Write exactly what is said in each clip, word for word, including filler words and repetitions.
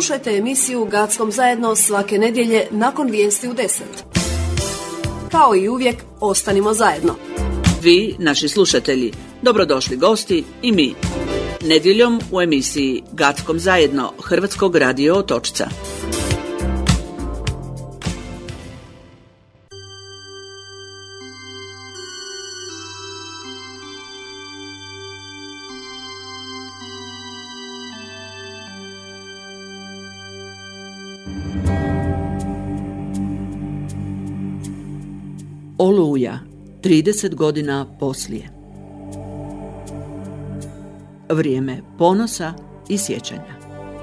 Slušajte emisiju Gackom zajedno svake nedjelje nakon vijesti u deset. Kao i uvijek, ostanimo zajedno. Vi, naši slušatelji, dobrodošli gosti i mi. Nedjeljom u emisiji Gackom zajedno Hrvatskog radio Otočca. Oluja, trideset godina poslije. Vrijeme ponosa i sjećanja.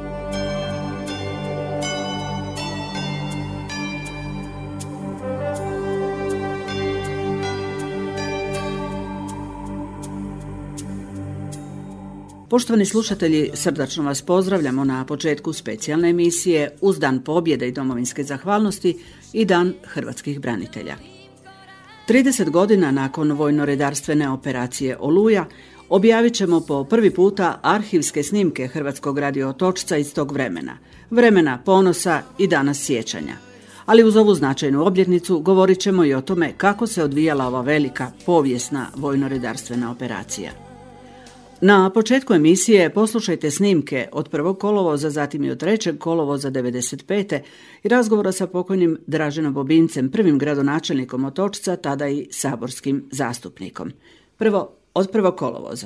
Poštovani slušatelji, srdačno vas pozdravljamo na početku specijalne emisije uz Dan pobjede i domovinske zahvalnosti i Dan hrvatskih branitelja. trideset godina nakon vojno-redarstvene operacije Oluja objavit ćemo po prvi puta arhivske snimke Hrvatskog radio Otočca iz tog vremena, vremena ponosa i dana sjećanja. Ali uz ovu značajnu obljetnicu govorit ćemo i o tome kako se odvijala ova velika, povijesna vojno-redarstvena operacija. Na početku emisije poslušajte snimke od prvog kolovoza, zatim i od trećeg kolovoza devedeset pete i razgovora sa pokojnim Draženom Bobincem, prvim gradonačelnikom Otočca, tada i saborskim zastupnikom. Prvo, od prvog kolovoza.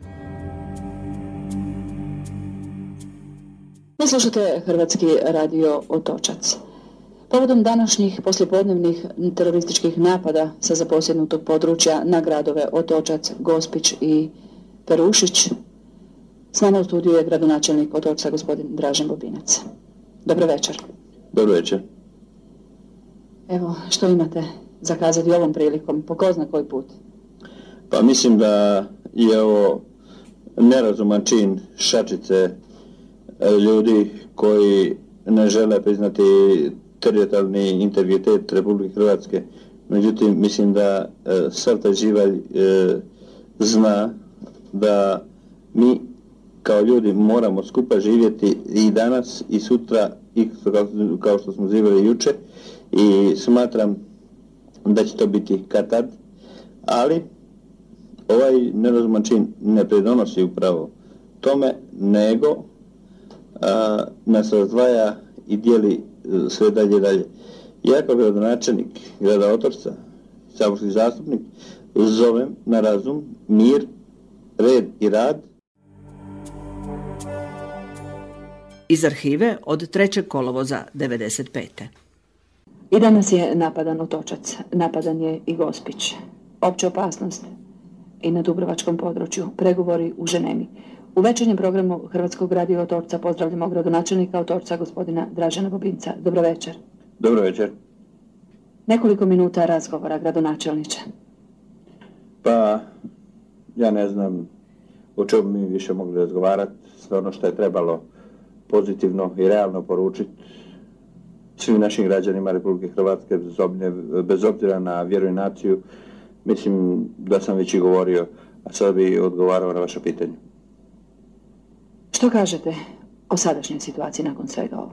Slušate Hrvatski radio Otočac. Povodom današnjih poslijepodnevnih terorističkih napada sa zaposjednutog područja na gradove Otočac, Gospić i Perušić, s nama u studiju je gradonačelnik Otočca, gospodin Dražen Bobinac. Dobro večer. Dobro večer. Evo, što imate zakazati ovom prilikom, po ko zna koji put? Pa mislim da je ovo nerazuman čin šačice ljudi koji ne žele priznati teritorijalni integritet Republike Hrvatske. Međutim, mislim da e, sav taj živalj e, zna da mi kao ljudi moramo skupa živjeti i danas i sutra i kao što smo živjeli jučer i smatram da će to biti kad-tad, ali ovaj nerazuman čin ne pridonosi upravo tome, nego a, nas razdvaja i dijeli sve dalje i dalje. Ja kao gradonačelnik grada Otočca, saborski zastupnik, zovem na razum, mir, red i rad. Iz arhive od trećeg kolovoza devedeset pete. I danas je napadan Otočac, napadan je i Gospić. Opća opasnost i na Dubrovačkom području, pregovori u Ženevi. U večernjem programu Hrvatskog radio Otočca pozdravljamo gradonačelnika Otočca, gospodina Dražena Bobinca. Dobro večer. Dobro večer. Nekoliko minuta razgovora, gradonačelniče. Pa, ja ne znam o čemu mi više mogli razgovarati, sve ono što je trebalo pozitivno i realno poručiti svim našim građanima Republike Hrvatske, bez obzira na vjeru i naciju. Mislim da sam već i govorio, a sad bi odgovarao na vaše pitanje. Što kažete o sadašnjoj situaciji nakon svega ovoga?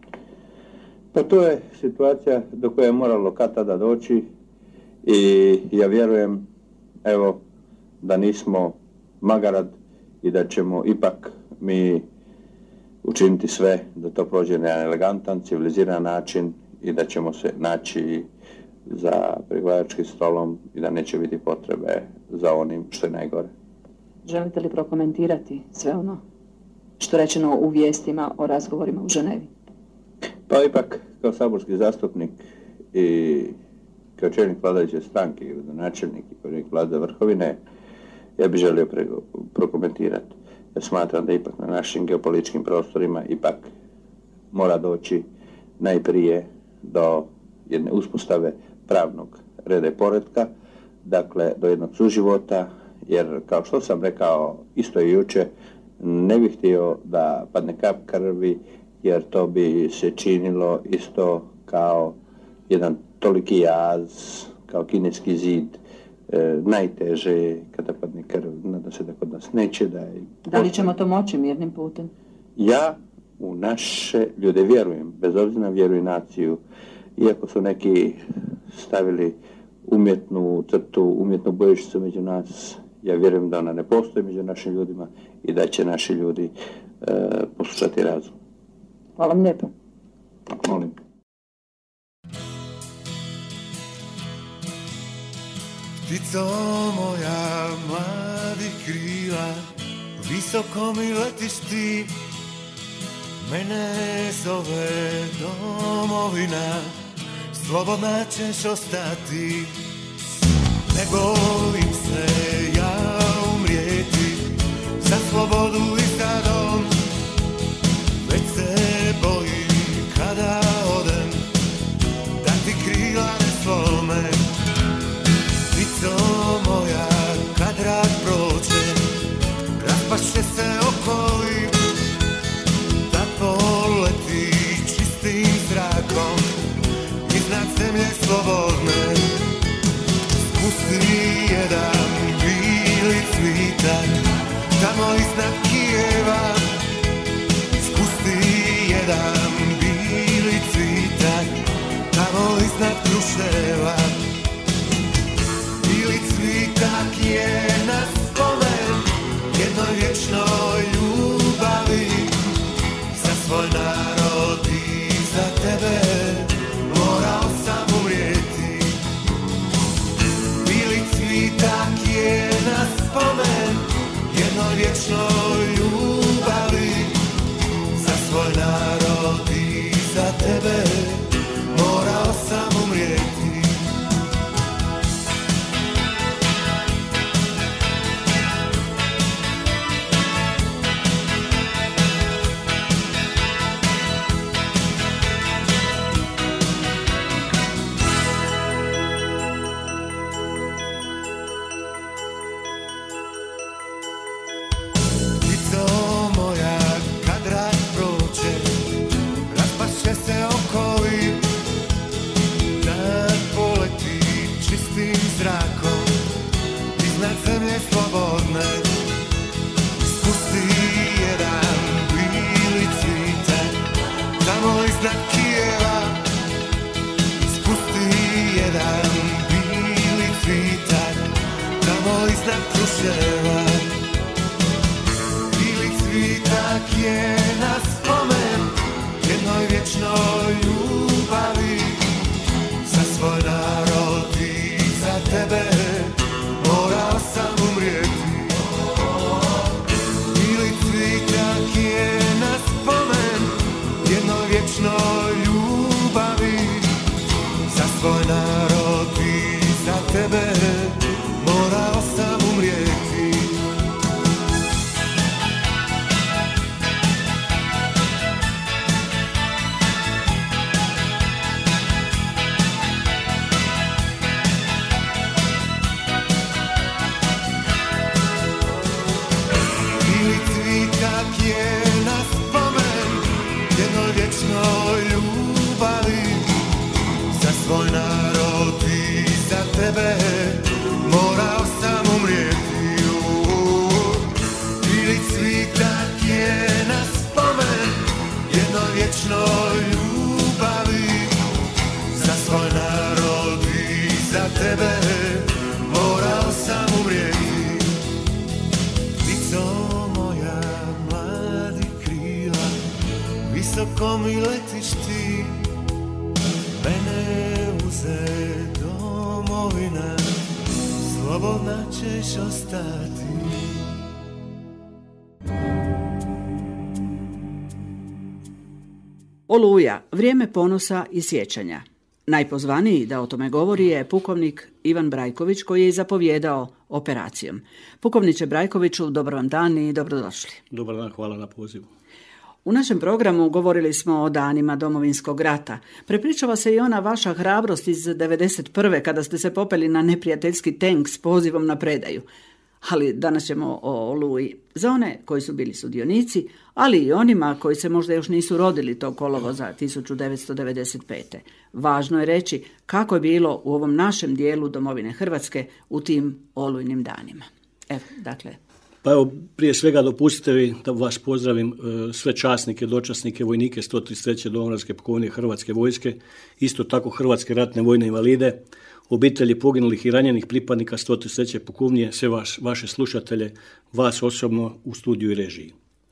Pa to je situacija do koje je moralo kad tada doći i ja vjerujem, evo, da nismo magarad i da ćemo ipak mi učiniti sve da to prođe na jedan elegantan, civiliziran način i da ćemo se naći za pregovaračkim stolom i da neće biti potrebe za onim što je najgore. Želite li prokomentirati sve ono što rečeno u vijestima o razgovorima u Ženevi? Pa ipak, kao saborski zastupnik i kao čelnik vladajuće stranke i gradonačelnik i čelnik vlade Vrhovine, ja bih želio pre- prokomentirati. Ja smatram da ipak na našim geopolitičkim prostorima ipak mora doći najprije do jedne uspostave pravnog reda i poretka, dakle do jednog suživota, jer kao što sam rekao isto i jučer, ne bih htio da padne kap krvi, jer to bi se činilo isto kao jedan toliki jaz, kao kineski zid, e, najteže kada padne krv, nadam se da kod nas neće. Da, je... da li ćemo to moći mirnim putem? Ja u naše ljude, vjerujem, bez obzira na vjeru i naciju, iako su neki stavili umjetnu crtu, umjetnu bojišnicu među nas, ja vjerujem da ona ne postoji među našim ljudima i da će naši ljudi e, poslušati razum. Hvala vam lijepo. Molim. Ptico moja mladih krila, visoko mi letiš ti, mene zove domovina, slobodna ćeš ostati. Ne bojim se ja umrijeti, za slobodu i za dom, već se bojim kada odem, da ti krila ne slome. Ptico moja, kad rat prođe, raspaše se okovi, da poleti čistim zrakom iznad zemlje slobodne. Spusti jedan bili cvitak tamo iznad Kijeva, spusti jedan bili cvitak tamo iznad Kruševa. Bili cvitak je na spomen jednoj vječnoj ljubavi, za svoj narod i za tebe morao sam umrijeti. Bili cvitak je na spomen jednoj vječnoj ljubavi, za svoj narod i za tebe morao sam umrijeti. Visoko mi letiš ti, mene uze domovina, slobodna ćeš ostati. Oluja, vrijeme ponosa i sjećanja. Najpozvaniji da o tome govori je pukovnik Ivan Brajković, koji je zapovjedao operacijom. Pukovniče Brajkoviću, dobar vam dan i dobrodošli. Dobar dan, hvala na pozivu. U našem programu govorili smo o danima Domovinskog rata. Prepričava se i ona vaša hrabrost iz devedeset prve kada ste se popeli na neprijateljski tank s pozivom na predaju. Ali danas ćemo o Oluji. Za one koji su bili sudionici, ali i onima koji se možda još nisu rodili tog kolovoza tisuću devetsto devedeset pete. Važno je reći kako je bilo u ovom našem dijelu domovine Hrvatske u tim olujnim danima. Evo, dakle... Pa evo, prije svega dopustite vi da vas pozdravim sve časnike, dočasnike, vojnike sto trideset treće Domobranske pukovnije Hrvatske vojske, isto tako Hrvatske ratne vojne invalide, obitelji poginulih i ranjenih pripadnika sto trideset treće pukovnije, sve vaš, vaše slušatelje, vas osobno u studiju i režiji.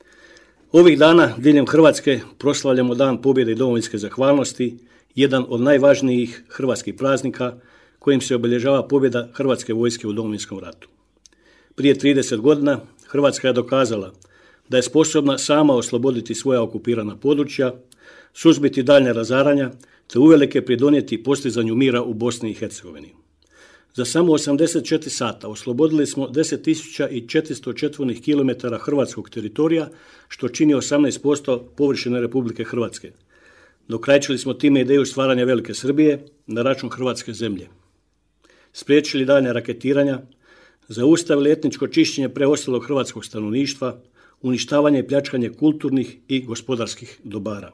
Ovih dana diljem Hrvatske proslavljamo Dan pobjede i domovinske zahvalnosti, jedan od najvažnijih hrvatskih praznika kojim se obilježava pobjeda Hrvatske vojske u Domovinskom ratu. Prije trideset godina Hrvatska je dokazala da je sposobna sama osloboditi svoja okupirana područja, suzbiti daljnja razaranja te uvelike pridonijeti postizanju mira u Bosni i Hercegovini. Za samo osamdeset četiri sata oslobodili smo deset tisuća četiristo četvornih kilometara hrvatskog teritorija, što čini osamnaest posto površine Republike Hrvatske. Dokrajčili smo time ideju stvaranja Velike Srbije na račun hrvatske zemlje. Spriječili daljnja raketiranja, zaustavili etničko čišćenje preostalog hrvatskog stanovništva, uništavanje i pljačkanje kulturnih i gospodarskih dobara.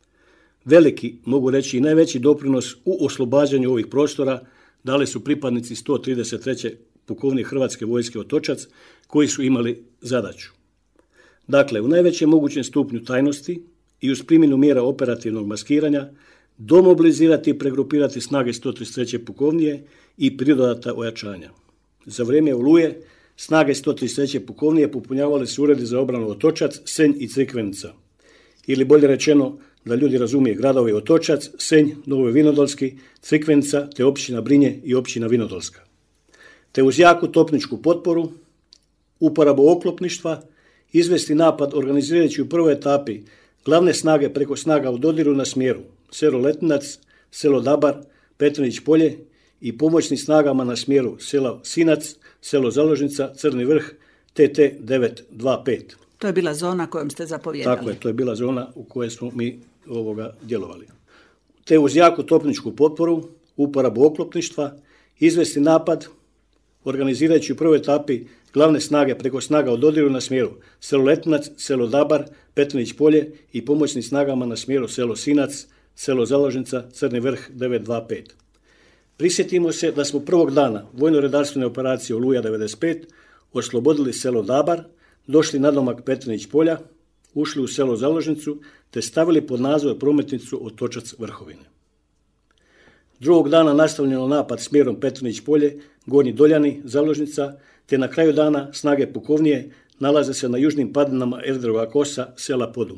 Veliki, mogu reći i najveći doprinos u oslobađanju ovih prostora dali su pripadnici sto trideset treće pukovnije Hrvatske vojske Otočac, koji su imali zadaću. Dakle, u najvećem mogućem stupnju tajnosti i uz primjenu mjera operativnog maskiranja domobilizirati i pregrupirati snage sto trideset treće pukovnije i pridodata ojačanja. Za vrijeme Oluje snage sto trideset treće pukovnije popunjavali su uredi za obranu Otočac, Senj i Crikvenica. Ili bolje rečeno, da ljudi razumije, gradovi Otočac, Senj, Novi Vinodolski, Crikvenica te općina Brinje i općina Vinodolska. Te uz jaku topničku potporu, uporabu oklopništva, izvesti napad organizirajući u prvoj etapi glavne snage preko snaga u dodiru na smjeru selo Letinac, selo Dabar, Petrinić polje i pomoćnim snagama na smjeru sela Sinac, selo Založnica, Crni vrh, T T devet dva pet. To je bila zona kojom ste zapovjedali. Tako je, to je bila zona u kojoj smo mi ovoga djelovali. Te uz jaku topničku potporu, uporabu oklopništva, izvesti napad, organizirajući u prvoj etapi glavne snage preko snaga u dodiru na smjeru selo Letinac, selo Dabar, Petrinić polje i pomoćnim snagama na smjeru selo Sinac, selo Založnica, Crni vrh devet dva pet. Prisjetimo se da smo prvog dana vojno-redarstvene operacije Oluja devedeset pet oslobodili selo Dabar, došli na domak Petrinić polja, ušli u selo Založnicu te stavili pod nadzor prometnicu Otočac Vrhovine. Drugog dana nastavljeno napad smjerom Petrinić polje, Gornji Doljani, Založnica, te na kraju dana snage pukovnije nalaze se na južnim padinama Erdrova kosa sela Podum.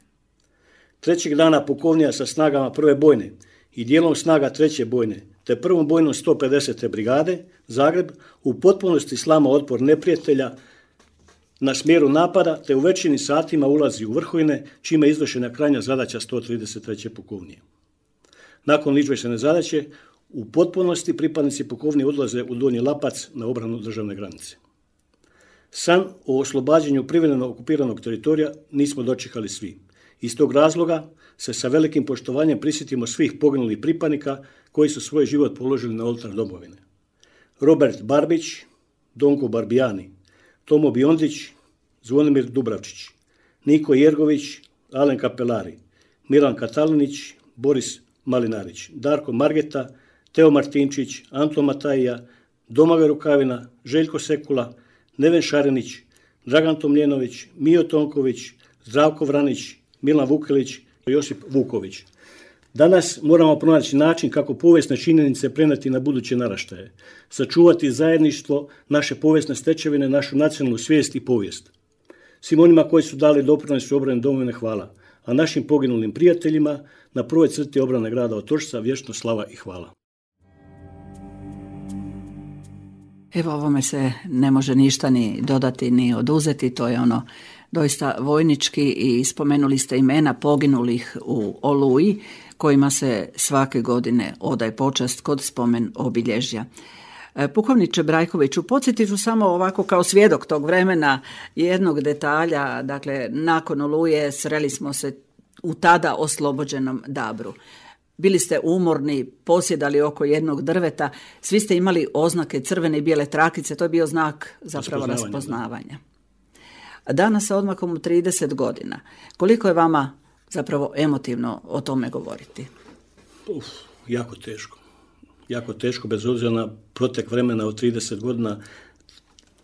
Trećeg dana pukovnija sa snagama prve bojne i dijelom snaga treće bojne te prvom bojnom sto pedesete brigade Zagreb u potpunosti slama otpor neprijatelja na smjeru napada te u večernjim satima ulazi u Vrhovine, čime je izvršena krajnja zadaća sto trideset treće pukovnije. Nakon izvršene zadaće, u potpunosti pripadnici pukovnije odlaze u Donji Lapac na obranu državne granice. San o oslobađanju privremeno okupiranog teritorija nismo dočekali svi. Iz tog razloga se sa velikim poštovanjem prisjetimo svih poginulih pripadnika koji su svoj život položili na oltar domovine. Robert Barbić, Donko Barbijani, Tomo Biondić, Zvonimir Dubravčić, Niko Jergović, Alen Kapelari, Milan Katalinić, Boris Malinarić, Darko Margeta, Teo Martinčić, Anton Matajija, Domagoj Rukavina, Željko Sekula, Neven Šarenić, Dragan Tomljenović, Mijo Tonković, Zdravko Vranić, Milan Vukelić i Josip Vuković. Danas moramo pronaći način kako povijesne činjenice prenijeti na buduće naraštaje, sačuvati zajedništvo, naše povijesne stečevine, našu nacionalnu svijest i povijest. Svim onima koji su dali doprinos u obrani domovine hvala, a našim poginulim prijateljima na prvoj crti obrane grada Otočca vječno slava i hvala. Evo, ovome se ne može ništa ni dodati ni oduzeti, to je ono doista vojnički i spomenuli ste imena poginulih u Oluji kojima se svake godine odaje počast kod spomen obilježja. Pukovniče Brajkoviću, podsjetit ću samo ovako kao svjedok tog vremena jednog detalja, dakle nakon Oluje sreli smo se u tada oslobođenom Dabru. Bili ste umorni, posjedali oko jednog drveta, svi ste imali oznake crvene i bijele trakice, to je bio znak zapravo raspoznavanja. Danas sa odmakom u trideset godina, koliko je vama zapravo emotivno o tome govoriti? Uf, jako teško. Jako teško, bez obzira na protek vremena od trideset godina.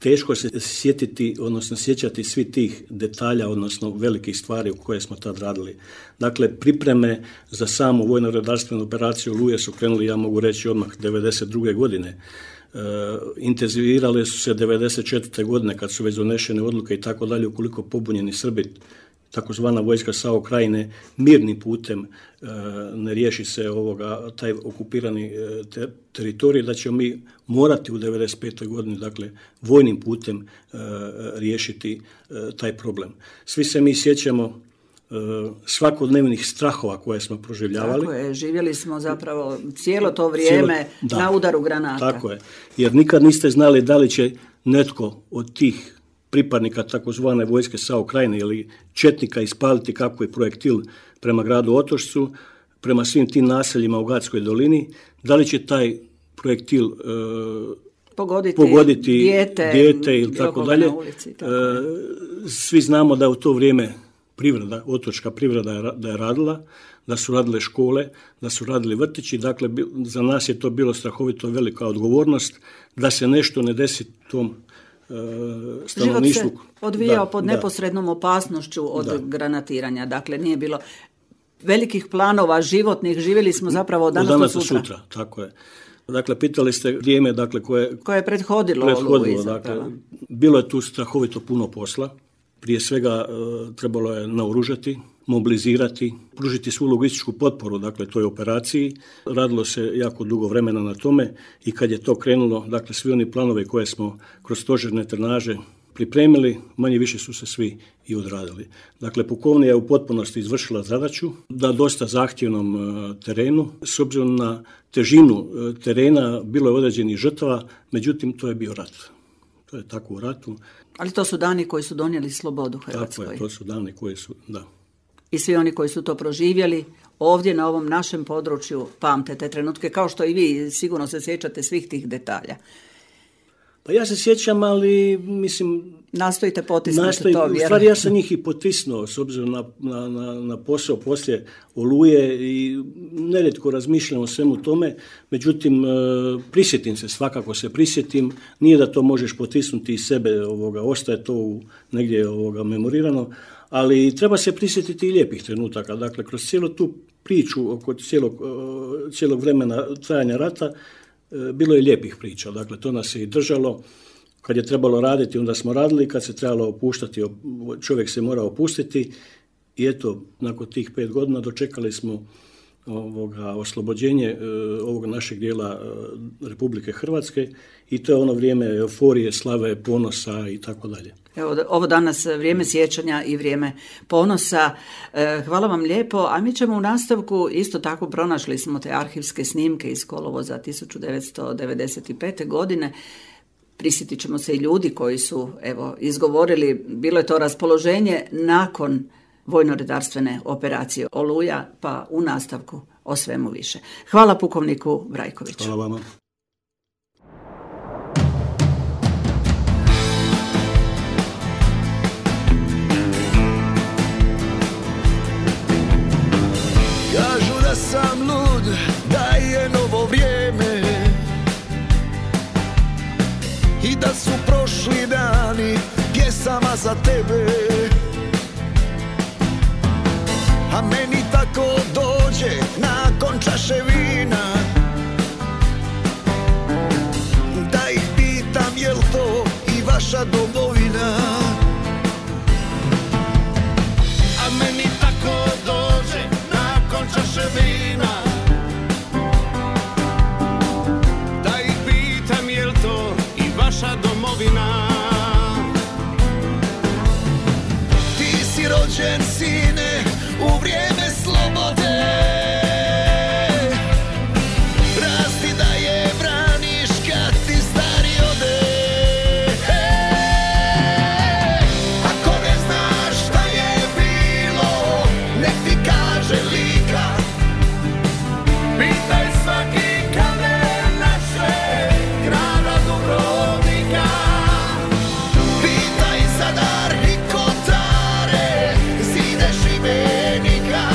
teško se sjetiti, odnosno sjećati svi tih detalja, odnosno velikih stvari u koje smo tad radili. Dakle, pripreme za samu vojno-redarstvenu operaciju Oluje su krenuli, ja mogu reći, odmah devedeset druge godine. E, intenzivirale su se devedeset četvrte godine kad su već donešene odluke i tako dalje, ukoliko pobunjeni Srbi, takozvana vojska SAO Krajine, mirnim putem e, ne riješi se ovoga, taj okupirani e, te, teritorij, da ćemo mi morati u devedeset petoj godini, dakle, vojnim putem e, riješiti e, taj problem. Svi se mi sjećamo e, svakodnevnih strahova koje smo proživljavali. Tako je, živjeli smo zapravo cijelo to vrijeme cijelo, na udaru granata. Tako je, jer nikad niste znali da li će netko od tih pripadnika takozvane vojske SAO Krajine ili četnika ispaliti kakvi projektil prema gradu Otočcu, prema svim tim naseljima u Gatskoj dolini, da li će taj projektil e, pogoditi, pogoditi dijete, dijete ili tako dalje. Ulici, tako. E, svi znamo da u to vrijeme privreda, otočka privreda je, da je radila, da su radile škole, da su radili vrtići, dakle za nas je to bilo strahovito velika odgovornost da se nešto ne desi tom Život se odvijao da, pod neposrednom da. opasnošću od da. granatiranja, dakle nije bilo velikih planova životnih, živjeli smo zapravo od danas, od danas do sutra. sutra. Tako je. Dakle, pitali ste vrijeme, dakle, koje, koje je prethodilo, prethodilo dakle, bilo je tu strahovito puno posla. Prije svega e, trebalo je naoružati, mobilizirati, pružiti svu logističku potporu, dakle, toj operaciji. Radilo se jako dugo vremena na tome i kad je to krenulo, dakle, svi oni planovi koje smo kroz stožerne trenaže pripremili, manje više su se svi i odradili. Dakle, pukovnija je u potpunosti izvršila zadaću na dosta zahtjevnom e, terenu. S obzirom na težinu e, terena bilo je određenih žrtava, međutim, to je bio rat. To je tako u ratu. Ali to su dani koji su donijeli slobodu Hrvatskoj. Tako je, to su dani koji su, da. I svi oni koji su to proživjeli ovdje na ovom našem području pamte te trenutke, kao što i vi sigurno se sjećate svih tih detalja. Pa ja se sjećam, ali mislim... Nastojite potisnuti nastoj, to, vjerujem. U stvari ja sam njih i potisnuo s obzirom na, na, na, na posao poslije Oluje i nerijetko razmišljam o svemu tome, međutim prisjetim se, svakako se prisjetim, nije da to možeš potisnuti iz sebe, ovoga, ostaje to u, negdje ovoga, memorirano, ali treba se prisjetiti i lijepih trenutaka. Dakle, kroz cijelu tu priču oko cijelog, cijelog vremena trajanja rata bilo je lijepih priča. Dakle, to nas je i držalo. Kad je trebalo raditi, onda smo radili. Kad se trebalo opuštati, čovjek se mora opustiti. I eto, nakon tih pet godina dočekali smo ovoga, oslobođenje e, ovog našeg dijela e, Republike Hrvatske i to je ono vrijeme euforije, slave, ponosa i tako dalje. Evo, ovo danas vrijeme sjećanja i vrijeme ponosa. E, hvala vam lijepo, a mi ćemo u nastavku isto tako pronašli smo te arhivske snimke iz kolovoza tisuću devetsto devedeset pete. godine. Prisjetit ćemo se i ljudi koji su evo izgovorili, bilo je to raspoloženje nakon vojno-redarstvene operacije Oluja, pa u nastavku o svemu više. Hvala pukovniku Brajkoviću. Hvala vama. Kažu da sam lud, da je novo vrijeme i da su prošli dani pjesama za tebe. A meni tako dođe nakon čaše vina, da ih pitam jel to i vaša domovina. A meni tako dođe nakon čaše vina, da ih pitam jel to i vaša domovina. Ti si rođen sine u vrijeme slobode, rasti da je braniš kad ti stari ode. Ako ne znaš šta je bilo, nek ti kaže Lika, pitaj svaki kamen naše grada Dubrovnika, pitaj Zadar i Kotare, zide Šibenika.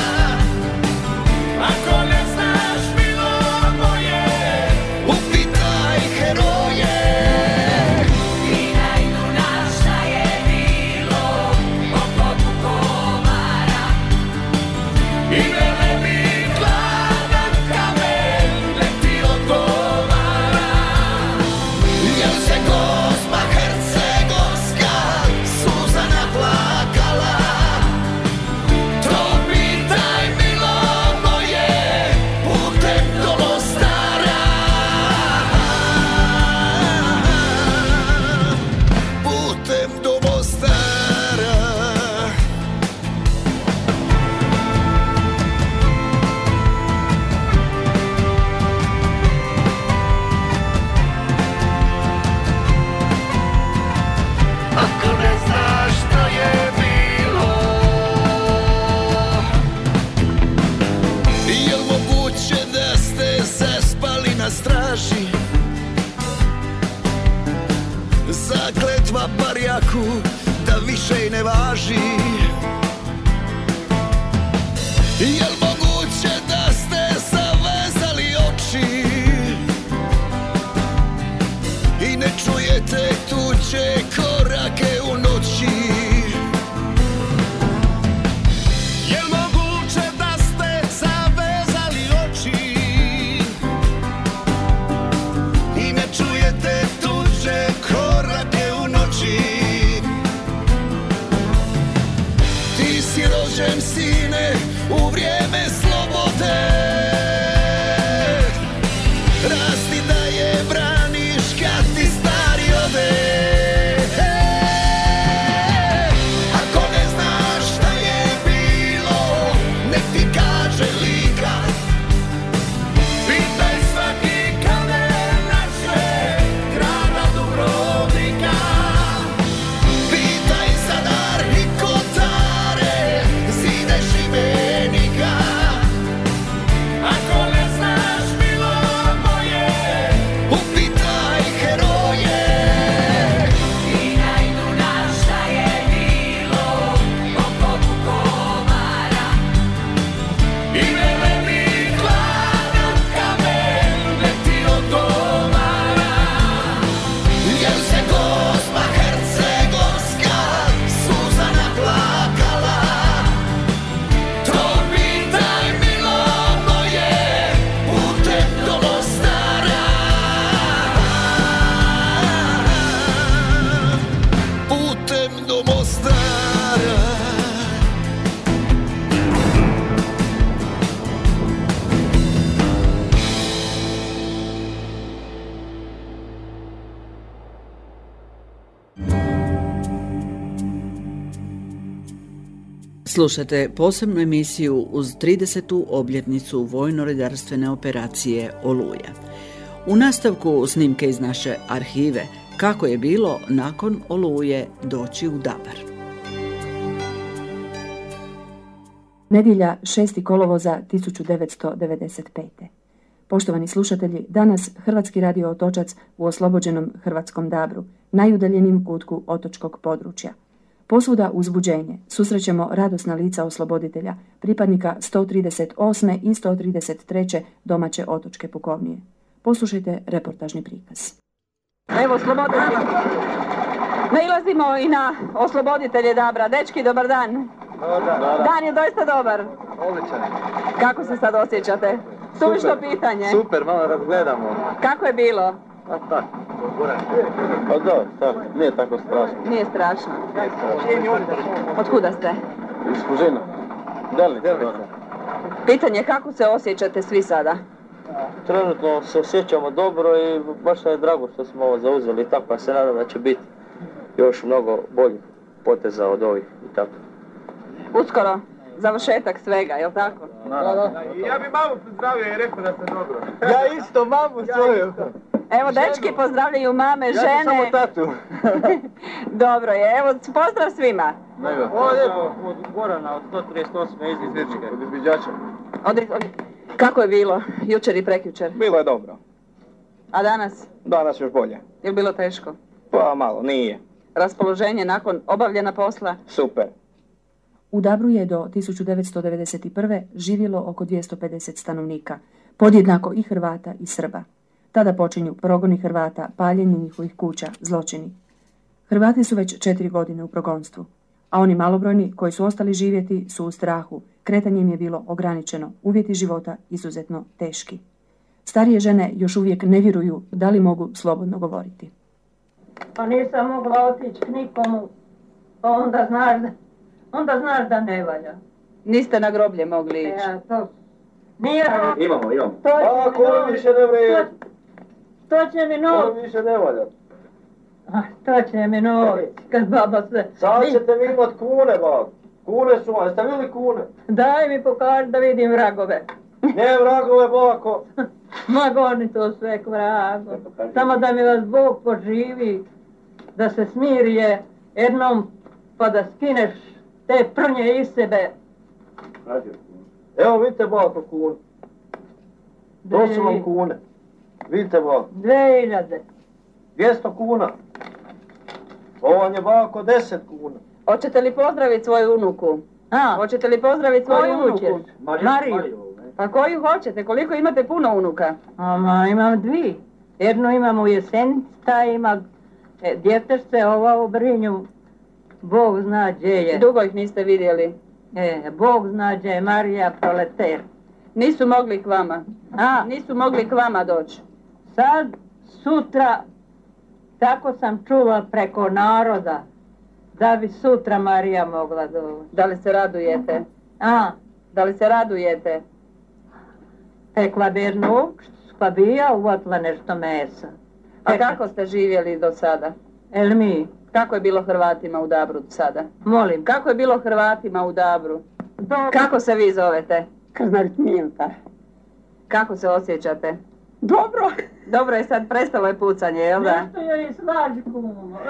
zakletva barjaku da više i ne važi. Jel moguće da ste zavezali oči i ne čujete tuđe korake u noći? Jel moguće da ste zavezali oči i ne čujete tuđe korake u noći? Ti si rođen, sine, u vrijeme slobode. Rasti da je braniš kad ti stari ode. Ako ne znaš šta je bilo, nek ti kaže lika. Pitaj svaki kamen naše grada Dubrovnika. Pitaj Zadar i Kotare, zide Šibenika. Ako ne znaš bilo moje, upitaj heroje. I najdu naša je bilo oko Vukovara. I velebni hladan kamen leti odgovara. Jel se Gospa Hercegovska Suzana plakala? To pitaj, milo moje, putem do Mostara. Putem do Mostara. Slušate posebnu emisiju uz tridesetu obljetnicu vojno-redarstvene operacije Oluja. U nastavku snimke iz naše arhive kako je bilo nakon Oluje doći u Dabar. Nedjelja šesti kolovoza tisuću devetsto devedeset pete. Poštovani slušatelji, danas Hrvatski radio Otočac u oslobođenom Hrvatskom Dabru, najudaljenijem kutku otočkog područja. Posvuda uzbuđenje, susrećemo radosna lica osloboditelja, pripadnika sto trideset osme i sto trideset treće domaće otočke pukovnije. Poslušajte reportažni prikaz. Evo, sloboditelji. Nailazimo i na osloboditelje Dabra. Dečki, dobar dan. Dan je doista dobar. Odličan. Kako se sad osjećate? Suvišno pitanje. Super, malo razgledamo. Kako je bilo? A tako. Pa da, tako. Nije tako strašno. Nije strašno. Otkuda ste? Iz Fužina. Delnica. Pitanje, kako se osjećate svi sada? Trenutno se osjećamo dobro i baš je drago što smo ovo zauzeli i tako, pa se nadam da će biti još mnogo boljih poteza od ovih i tako. Uskoro, završetak svega, jel tako? Da, da. Ja bi mamu pozdravio i rekao da ste dobro. Ja isto, mamu svoju. Evo, dečki pozdravljaju mame, Ja žene. sam samo tatu. Dobro je, evo, pozdrav svima. Ovo lijepo. Od Gorana, od sto trideset osme iz Izvičke. Od izviđača. Od, od, kako je bilo, jučer i prekjučer? Bilo je dobro. A danas? Danas još bolje. Je li bilo teško? Pa malo, nije. Raspoloženje nakon obavljena posla? Super. U Dabru je do tisuću devetsto devedeset prve živjelo oko dvjesto pedeset stanovnika, podjednako i Hrvata i Srba. Tada počinju progoni Hrvata, paljenje njihovih kuća, zločini. Hrvati su već četiri godine u progonstvu, a oni malobrojni koji su ostali živjeti su u strahu, kretanje im je bilo ograničeno, uvjeti života izuzetno teški. Starije žene još uvijek ne vjeruju da li mogu slobodno govoriti. Pa nisam mogla otići k nikomu, pa onda znaš da, onda znaš da ne valja. Niste na groblje mogli ići? Ja, to... Nije... Imamo, imamo. To će A, mi ko novi- više ne vrije? To, to će mi novi... Ovo više ne valja. A, to će mi novi, kad baba sve... Sad ćete vi imat kune, bak. Kune su vam, jeste vidjeli kune? Daj mi pokaži da vidim vragove. Ne vragove, bako. Ma goni to sve k vragu. Samo da mi vas Bog poživi, da se smirije jednom, pa da skineš te prnje iz sebe. Evo vidite, bako, kune. To su vam kune. Vidite, bako. Dve hiljade. dvjesto kuna. Ovo vam je bako deset kuna. Hoćete li pozdraviti svoju unuku? A? Hoćete li pozdraviti svoju unuku? Mariju. Pa koju hoćete? Koliko imate puno unuka? Ama, imam dvi. Jednu imam u Jesenici, ta ima e, djetešce, ova u Brinju. Bog zna gdje je. Dugo ih niste vidjeli? E, Bog zna gdje je Marija Proleter. Nisu mogli k vama? A? Nisu mogli k vama doći? Sad, sutra, tako sam čula preko naroda, da bi sutra Marija mogla doći. Da li se radujete? A? Da li se radujete? Pekla bernog, skvabija, uvatila nešto mesa. A kako ste živjeli do sada? El mi? Kako je bilo Hrvatima u Dabru sada? Molim. Kako je bilo Hrvatima u Dabru? Dobro. Kako se vi zovete? Krznarić Milta. Kako se osjećate? Dobro. Dobro je, sad prestalo je pucanje, jel da? Nešto joj je slađu.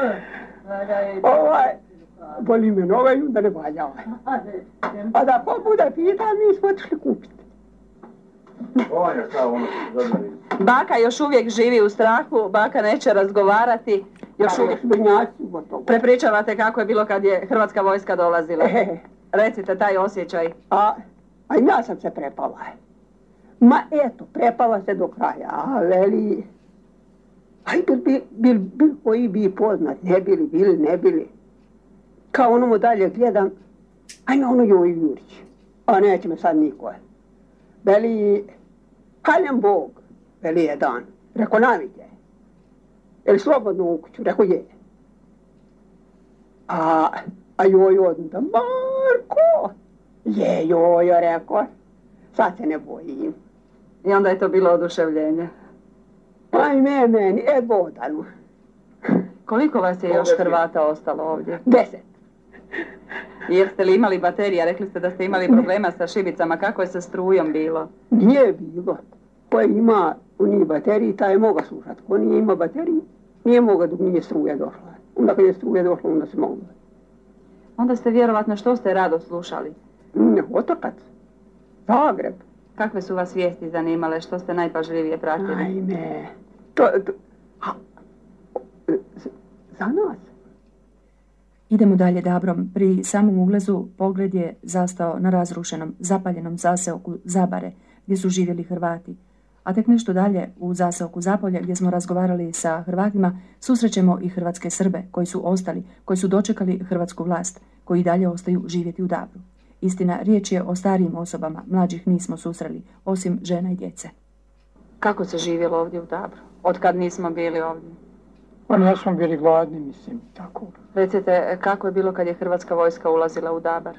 Ovaj, boli me noga i onda ne valja ovaj. A da ko bude pitan, mi smo otišli kupiti. Ovo je šta ono zadali. Baka još uvijek živi u strahu, baka neće razgovarati. Još uvijek prepričavate kako je bilo kad je hrvatska vojska dolazila. Recite taj osjećaj. A, a ja sam se prepala. Ma eto, prepala se do kraja, a veli... Aj, bil, bil, bil, bil koji bi poznat, ne bili, bili, ne bili. Kao onomu dalje gledam, ajme ono Jovo Jurić, a neće me sad niko. Veli, kaljem Bog, veli jedan, reko navide. Jel slobodno u kuću, reko je. A, a Jojo onda, Marko, je Jojo, reko, sad se ne bojim. I onda je to bilo oduševljenje. Ajme meni, e vodanu. Koliko vas je još Hrvata ostalo ovdje? Deset. Jer ste li imali baterija? Rekli ste da ste imali problema sa šibicama. Kako je sa strujom bilo? Nije bilo. Ko ima u njih bateriji, taj je moga slušati. Ko nije ima bateriji, nije moga dok nije struja došla. Onda kad je struja došla, onda se mogla. Onda ste vjerovatno što ste rado slušali? Ne, Otokac. Zagreb. Kakve su vas vijesti zanimale? Što ste najpažljivije pratili? Ajme. To, to, a, za nas. Idemo dalje Dabrom. Pri samom uglezu pogled je zastao na razrušenom, zapaljenom zaseoku Zabare, gdje su živjeli Hrvati. A tek nešto dalje, u zaseoku Zapolje, gdje smo razgovarali sa Hrvatima, susrećemo i hrvatske Srbe, koji su ostali, koji su dočekali hrvatsku vlast, koji dalje ostaju živjeti u Dabru. Istina, riječ je o starijim osobama, mlađih nismo susreli, osim žena i djece. Kako se živjelo ovdje u Dabru? Od kad nismo bili ovdje? Pa ne smo bili gladni, mislim, tako. Recite, kako je bilo kad je hrvatska vojska ulazila u Dabar?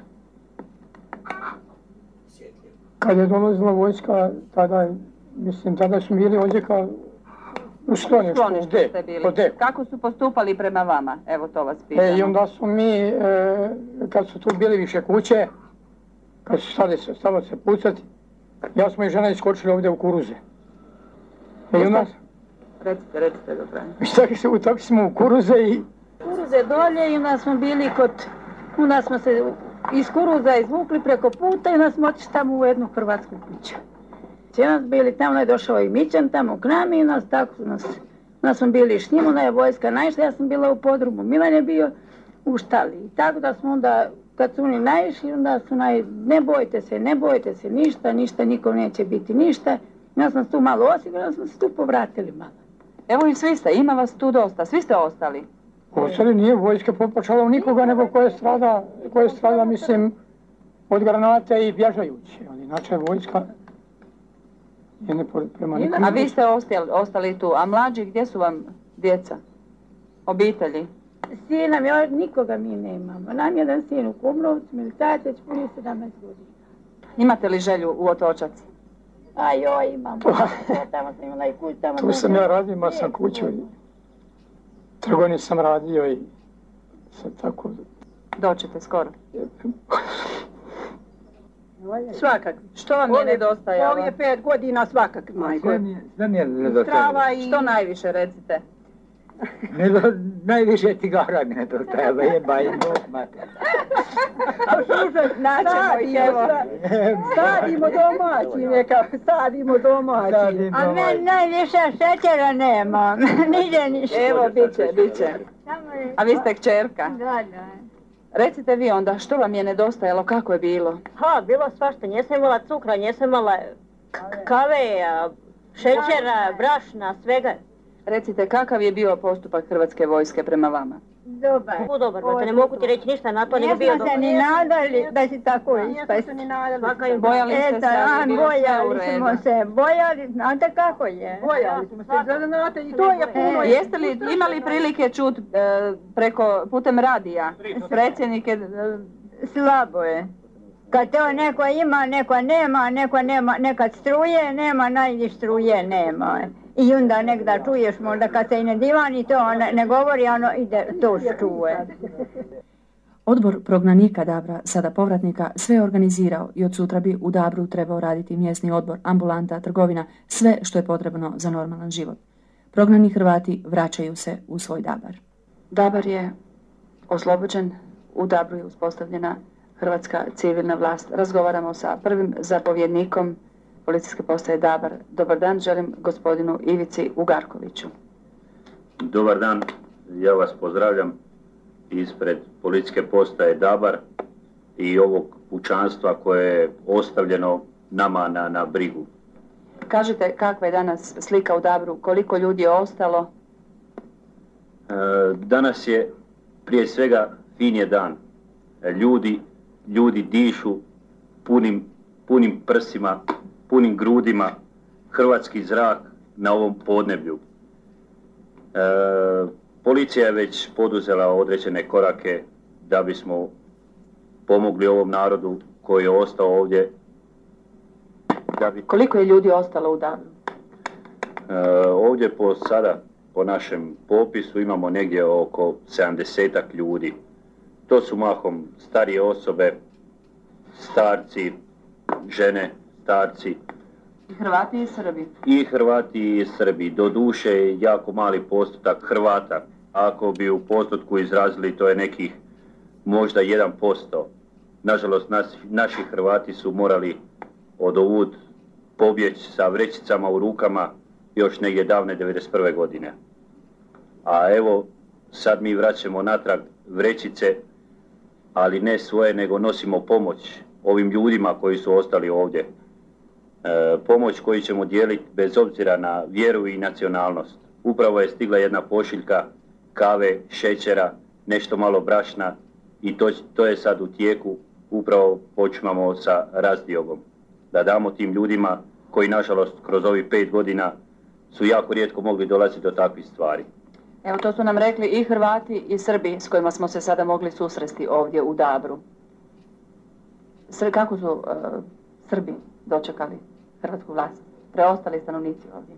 Kad je dolazila vojska, tada, mislim, tada smo bili ovdje kao u skloništu. U skloništu ste bili. Kako su postupali prema vama? Evo to vas pitamo. E, i onda smo mi, e, kad su tu bili više kuće, kad su stali se, stalo se pucati, ja smo i žena iskočili ovdje u kuruze. E, i onda... Recite, recite do kraja. Utakli smo u kuruze i... Kuruze dolje i onda smo bili kod... Onda smo se iz kuruza izvukli preko puta i onda smo otišli tamo u jednu hrvatsku kuću. I onda smo bili tamo, je došao i Mićan tamo k nam i nas tako su nas... Onda smo bili s njim, onda je vojska naišla, ja sam bila u podrumu, Milan je bio u štali. I tako da smo onda, kad su oni naišli, onda su naj... Ne bojte se, ne bojte se, ništa, ništa, nikom neće biti ništa. Ja sam tu malo osigurala, onda smo se tu povratili malo. Evo i svi ste, ima vas tu dosta, svi ste ostali. Ostali nije vojska popačala u nikoga, nego koje strada, koje strada, mislim, od granate i bježajući. Ali inače vojska je ne prema nikom. A vi ste ostali, ostali tu, a mlađi gdje su vam djeca? Obitelji? Sinom, ja nikoga mi nemamo. Nam jedan sin u Kumrovcu, Militarić, puni sedamnaest godina. Imate li želju u Otočac? A joj, imam. Tamo sam imala i kuć, tamo... Tu sam ja radio, imao sam kuću i trgovini sam radio i sad tako... Doćete skoro. Svakak. Što vam je nedostaje? Ovo je pet godina svakak, majko. Sve mi je nedostaje. Što najviše, recite? Najviše cigara mi nedostaje, jeba i bog mater. Naćemo ih, evo. Sadimo domaći, neka, sadimo domaći. A meni najviše šećera nema, nije ništa. Evo, bit će, bit će. A vi ste kćerka? Da, da. Recite vi onda, što vam je nedostajalo, kako je bilo? Ha, bilo svašta, nisam imala cukra, nisam imala kave, šećera, brašna, svega. Recite, kakav je bio postupak Hrvatske vojske prema vama? Dobar. Kako dobar, brate, ne mogu ti reći ništa na to, nije bio dobar. Nismo se ni nadali da si tako ispasti. Bojali ste se, ali bilo sve u redu. Bojali smo se, bojali, znate kako je. Bojali smo se, znate, i to je puno. Jeste li imali prilike čuti preko, putem radija, predsjednike? Slabo je. Kad to neko ima, neko nema, neko nema, nekad struje, nema, najdi struje, nema. I onda nekda čuješ možda kad se i ne divani to ne, ne govori, ono ide, to čuje. Odbor prognanika Dabra, sada povratnika, sve je organizirao i od sutra bi u Dabru trebao raditi mjesni odbor, ambulanta, trgovina, sve što je potrebno za normalan život. Prognani Hrvati vraćaju se u svoj Dabar. Dabar je oslobođen, u Dabru je uspostavljena hrvatska civilna vlast. Razgovaramo sa prvim zapovjednikom policijske postaje Dabar. Dobar dan, želim gospodinu Ivici Ugarkoviću. Dobar dan, ja vas pozdravljam ispred policijske postaje Dabar i ovog pučanstva koje je ostavljeno nama na, na brigu. Kažite, kakva je danas slika u Dabru, koliko ljudi je ostalo? E, danas je prije svega fin je dan. Ljudi, ljudi dišu punim, punim prsima, punim grudima hrvatski zrak na ovom podneblju. E, policija je već poduzela određene korake da bismo pomogli ovom narodu koji je ostao ovdje. Da bi... Koliko je ljudi ostalo u Dabru? E, ovdje po sada, po našem popisu, imamo negdje oko sedamdesetak ljudi. To su mahom starije osobe, starci, žene, starci. I Hrvati i Srbi. I Hrvati i Srbi. Doduše jako mali postotak Hrvata. Ako bi u postotku izrazili, to je nekih možda jedan posto. Nažalost, nas, naši Hrvati su morali od ovud pobjeći sa vrećicama u rukama još negdje davne devedeset prve godine. A evo, sad mi vraćamo natrag vrećice, ali ne svoje, nego nosimo pomoć ovim ljudima koji su ostali ovdje. E, pomoć koju ćemo dijeliti bez obzira na vjeru i nacionalnost. Upravo je stigla jedna pošiljka kave, šećera, nešto malo brašna i to, to je sad u tijeku. Upravo počnemo sa razdiobom. Da damo tim ljudima koji nažalost kroz ovih pet godina su jako rijetko mogli dolaziti do takvih stvari. Evo, to su nam rekli i Hrvati i Srbi s kojima smo se sada mogli susresti ovdje u Dabru. Sr- kako su uh, Srbi dočekali hrvatsku vlast? Preostali stanovnici ovdje?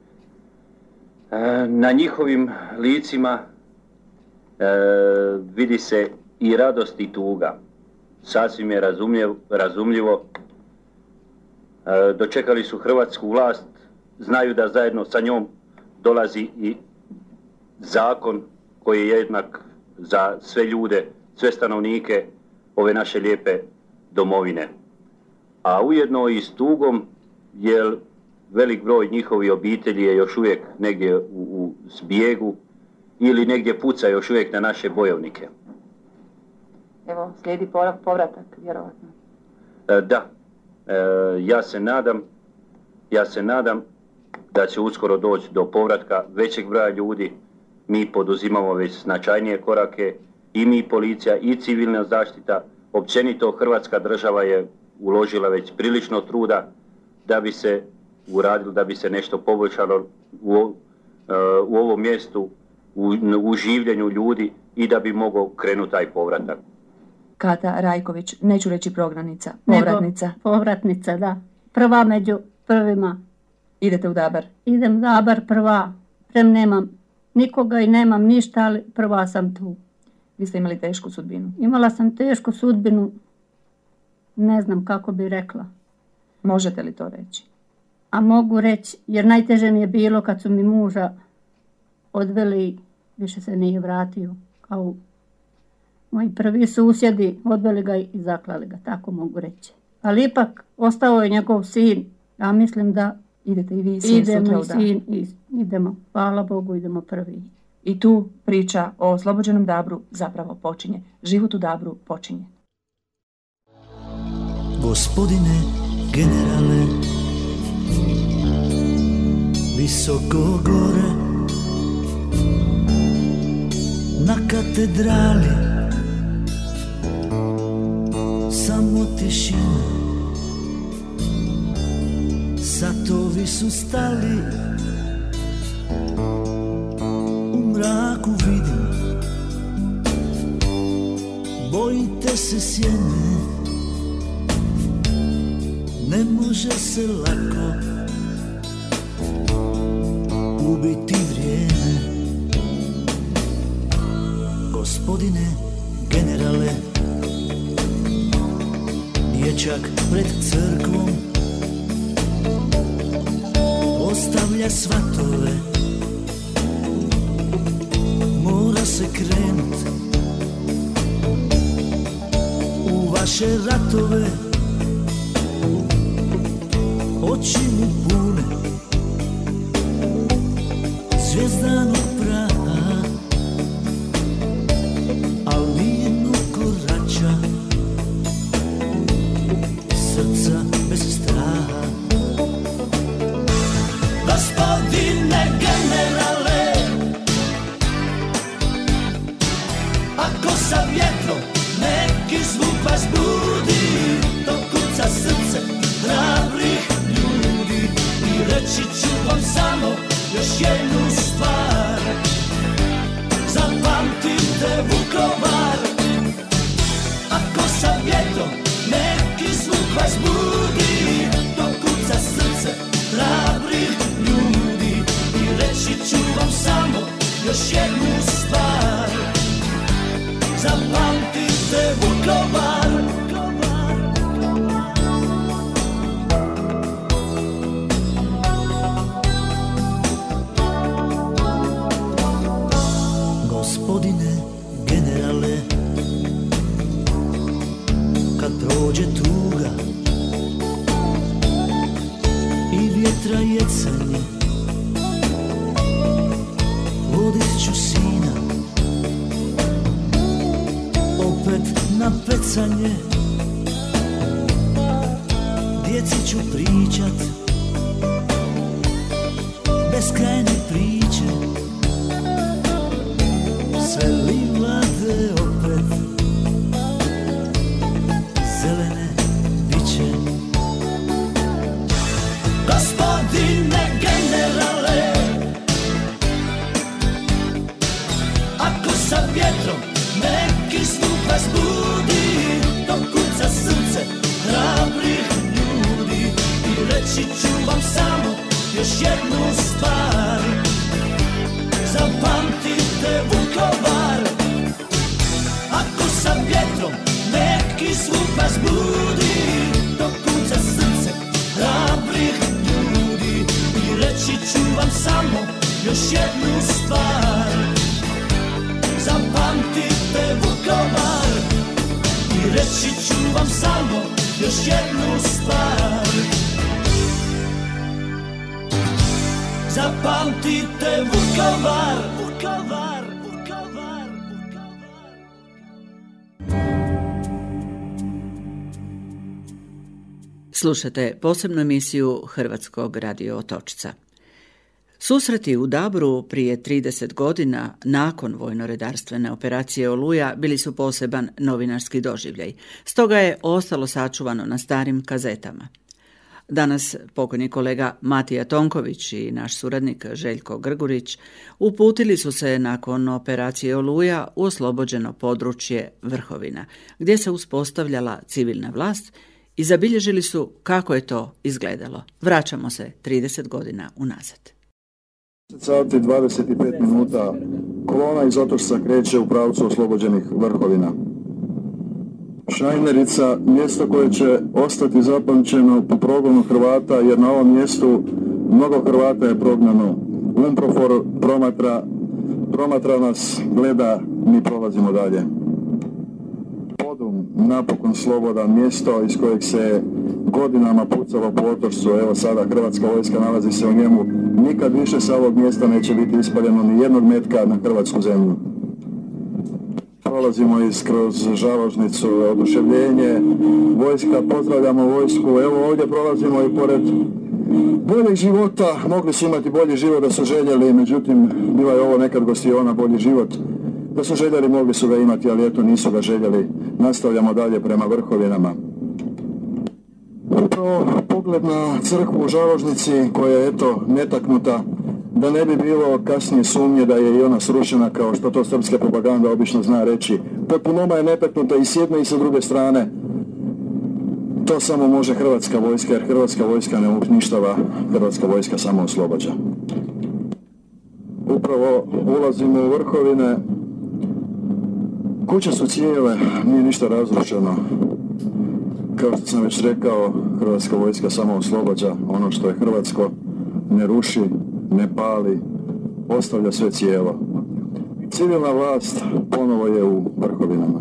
E, na njihovim licima e, vidi se i radost i tuga. Sasvim je razumljiv, razumljivo. E, dočekali su hrvatsku vlast, znaju da zajedno sa njom dolazi i zakon koji je jednak za sve ljude, sve stanovnike ove naše lijepe domovine. A ujedno i s tugom, jer velik broj njihovih obitelji je još uvijek negdje u, u zbjegu ili negdje puca još uvijek na naše bojovnike. Evo, slijedi povratak, vjerovatno. E, da, e, ja se nadam, ja se nadam da će uskoro doći do povratka većeg broja ljudi. Mi poduzimamo već značajnije korake, i mi policija i civilna zaštita. Općenito Hrvatska država je uložila već prilično truda da bi se uradilo, da bi se nešto poboljšalo u, uh, u ovom mjestu, u, u življenju ljudi i da bi mogao krenuti taj povratak. Kata Rajković, neću reći prognanica, povratnica. Nego, povratnica, da. Prva među prvima. Idete u Dabar? Idem u Dabar prva. Prem nemam nikoga i nemam ništa, ali prva sam tu. Vi ste imali tešku sudbinu? Imala sam tešku sudbinu, ne znam kako bi rekla. Možete li to reći? A mogu reći, jer najteže mi je bilo kad su mi muža odveli, više se nije vratio, kao moji prvi susjedi, odveli ga i zaklali ga, tako mogu reći. Ali ipak ostao je njegov sin, ja mislim da idete i vi sin idemo sutra i sin, i idemo, hvala Bogu, idemo prvi. I tu priča o oslobođenom Dabru zapravo počinje. Život u Dabru počinje. Gospodine generale, visoko gore na katedrali samo tišina, satovi su stali, u mraku vidim, bojite se sjene, ne može se lako ubiti vrijeme. Gospodine generale, dječak pred crkvom ostavlja svatove, mora se krenut u vaše ratove, oči mu pune zvjezdanog praha, al mirno korača, srca bez straha. Gospodine generale, ako sa vjetrom neki zvuk vas budi, to kuca srce hrabrih ljudi. I reći ću vam samo još jednu stvar, zapamtite Vukovar. Ako sa vjetrom neki zvuk vas budi, to kuca srce hrabrih ljudi. I reći ću vam samo još jednu stvar, zapamtite Vukovar. Gospodine generale, kad prođe tuga i vjetra jecanje, vodit ću sina opet na pecanje, djeci ću pričat beskrajne priče, sve livade opet zelene biće. Gospodine generale, ako sa vjetrom neki zvuk vas budi, to kuca srce hrabrih ljudi. I reći ću vam samo još jednu stvar, zapamtite Vukovar. Ako sa vjetrom neki zvuk vas budi, to kuca srce hrabrih ljudi. I reći ću vam samo još jednu stvar, zapamtite Vukovar. I reći ću vam samo još jednu stvar, zapamtite Vukovar, Vukovar, Vukovar, Vukovar. Slušate posebnu emisiju Hrvatskog radio Otočca. Susreti u Dabru prije trideset godina nakon vojno-redarstvene operacije Oluja bili su poseban novinarski doživljaj, stoga je ostalo sačuvano na starim kazetama. Danas pokojni kolega Matija Tonković i naš suradnik Željko Grgurić uputili su se nakon operacije Oluja u oslobođeno područje Vrhovina, gdje se uspostavljala civilna vlast i zabilježili su kako je to izgledalo. Vraćamo se trideset godina unazad. sati dvadeset pet minuta kolona iz Otočca kreće u pravcu oslobođenih Vrhovina. Šajnerica, mjesto koje će ostati zapamćeno po progonu Hrvata, jer na ovom mjestu mnogo Hrvata je prognano. Umprofor promatra, promatra nas, gleda, mi prolazimo dalje. Podum, napokon slobodan, mjesto iz kojeg se godinama pucalo po Otočcu, evo sada Hrvatska vojska nalazi se u njemu nikad više sa ovog mjesta neće biti ispaljeno ni jednog metka na hrvatsku zemlju. Prolazimo iz kroz žaložnicu, oduševljenje, vojska, pozdravljamo vojsku, evo ovdje prolazimo i pored boljeg života, mogli su imati bolji život da su željeli, međutim, bila je ovo nekad gostiona, bolji život. Da su željeli, mogli su ga imati, ali eto, nisu ga željeli. Nastavljamo dalje prema Vrhovinama. Upravo pogled na crkvu u Žaložnici, koja je, eto, netaknuta, da ne bi bilo kasnije sumnje da je i ona srušena, kao što to srpska propaganda obično zna reći. Potpunoma je netaknuta i s jedne i sa druge strane. To samo može hrvatska vojska, jer hrvatska vojska ne uništava, hrvatska vojska samo oslobađa. Upravo ulazimo u Vrhovine. Kuće su cijele, nije ništa razrušeno. Kao što sam već rekao, hrvatska vojska samo oslobađa. Ono što je hrvatsko ne ruši, ne pali, ostavlja sve cijelo. Civilna vlast ponovo je u Vrhovinama.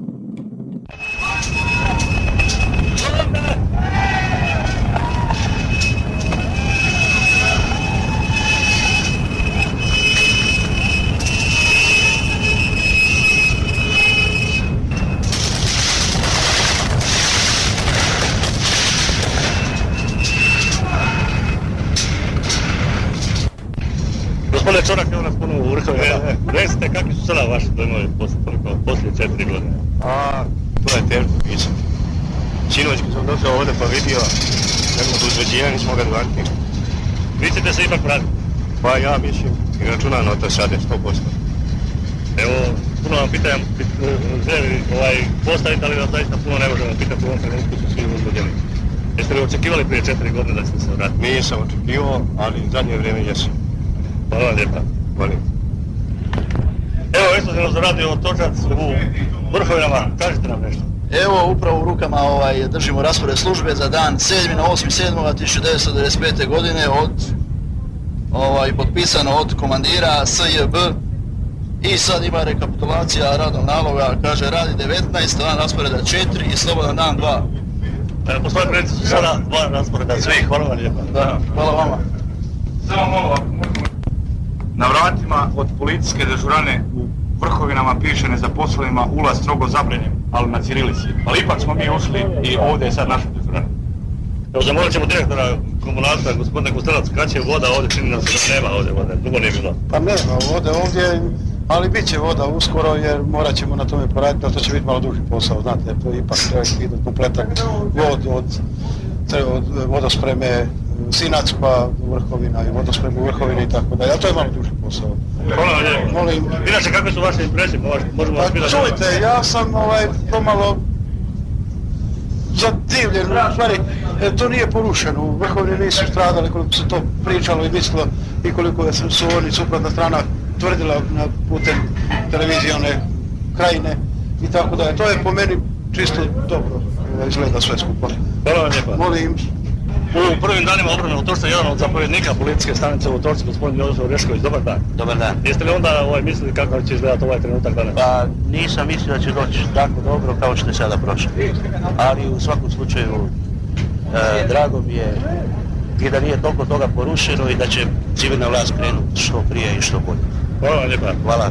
Gospodine Čorak, evo nas ponovo u Vrhovima. Recite, kakvi su sada vaši dojmovi poslije četiri godine? A, to je teško pisati. Sinoć kad sam došao ovdje pa vidio, kad smo tu izveđivani smo ga dvakli. Mislite se ipak vratiti? Pa ja mislim, i računam na to sada, sto posto. Evo, puno vam pitam, želim ovaj, postaviti, ali da zaista puno ne možemo pitati, u ovom trenutku su svi uzbuđeni. Jeste li očekivali prije četiri godine da ste se vratili? Nisam očekivao, ali u zadnje vrijeme jesam. Hvala vam lijepa. Hvala. Evo, ekskluzivno za radio Otočac u Vrhovinama, kažite nam nešto. Evo, upravo u rukama ovaj, držimo raspored službe za dan sedmi na osmi sedmog tisuću devetsto devedeset pete. godine od, ovaj, potpisano od komandira S J B i sad ima rekapitulacija radnog naloga, kaže radi devetnaest, dan rasporeda četiri i slobodan dan dva. E, postoje predice su sada dva rasporeda svih, hvala vam lijepa. Da, hvala vama. Samo malo, na vratima od policijske dežurane u Vrhovinama piše nezaposlenima ulaz strogo zabranjen, ali na cirilici. Ali ipak smo mi ušli i ovdje je sad naša dežurana. Evo, zamolit ćemo direktora komunalstva, gospodine Kostelac, kad će voda ovdje, čini nam se da nema ovdje vode, dugo nije bilo. Pa nema vode ovdje, ali bit će voda uskoro jer morat ćemo na tome poraditi, ali to će biti malo duži posao, znate, to je ipak treba vidjeti kompletan vod od, od vodospreme Sinac pa Vrhovina i vodospremu u Vrhovini i tako dalje, a to je malo duži posao. Hvala vam lijepo. Molim... Inače, kakve su vaše impresije? Možemo vas pitati? Pa čujte, ja sam ovaj, pomalo zadivljen, u stvari, to nije porušeno, u Vrhovini nisu stradali koliko se to pričalo i mislilo i koliko su, su oni suprotna strana tvrdila na putem televizijone krajine i tako dalje. To je po meni čisto dobro izgleda sve skupo. Hvala vam lijepa. Molim. U prvim danima obrane Otočca jedan od zapovjednika policijske stanice u Otočcu, gospodin Jozo Orešković, dobar dan. Dobar dan. Jeste li onda ovaj, mislili kako će izgledati ovaj trenutak danas? Pa nisam mislio da će doći tako dobro kao što je sada prošlo. Ali u svakom slučaju e, drago mi je i da nije toliko toga porušeno i da će civilna vlast krenuti što prije i što bolje. Hvala vam lijepa. Hvala.